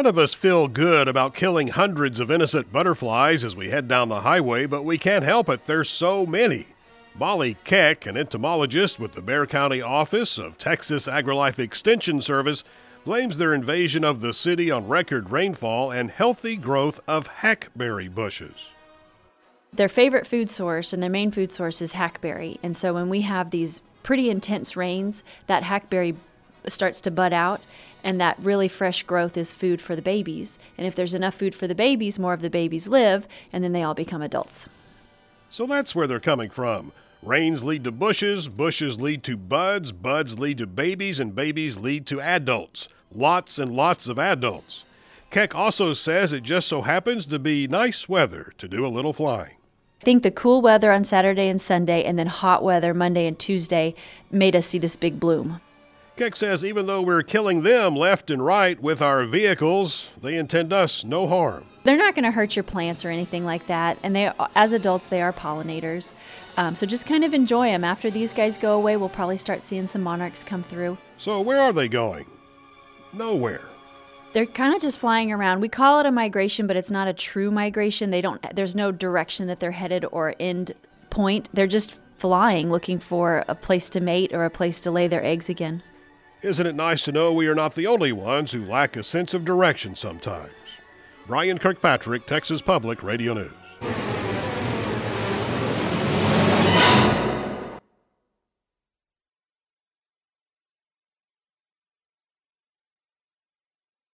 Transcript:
None of us feel good about killing hundreds of innocent butterflies as we head down the highway, but we can't help it. There's so many. Molly Keck, an entomologist with the Bexar County office of Texas AgriLife Extension Service, blames their invasion of the city on record rainfall and healthy growth of hackberry bushes. Their favorite food source and their main food source is hackberry. And so when we have these pretty intense rains, that hackberry starts to bud out, and that really fresh growth is food for the babies. And if there's enough food for the babies, more of the babies live, and then they all become adults. So that's where they're coming from. Rains lead to bushes, bushes lead to buds, buds lead to babies, and babies lead to adults. Lots and lots of adults. Keck also says it just so happens to be nice weather to do a little flying. I think the cool weather on Saturday and Sunday and then hot weather Monday and Tuesday made us see this big bloom. Keck says even though we're killing them left and right with our vehicles, they intend us no harm. They're not going to hurt your plants or anything like that, and they, as adults, they are pollinators. So just kind of enjoy them. After these guys go away, we'll probably start seeing some monarchs come through. So where are they going? Nowhere. They're kind of just flying around. We call it a migration, but it's not a true migration. There's no direction that they're headed or end point. They're just flying, looking for a place to mate or a place to lay their eggs again. Isn't it nice to know we are not the only ones who lack a sense of direction sometimes? Brian Kirkpatrick, Texas Public Radio News.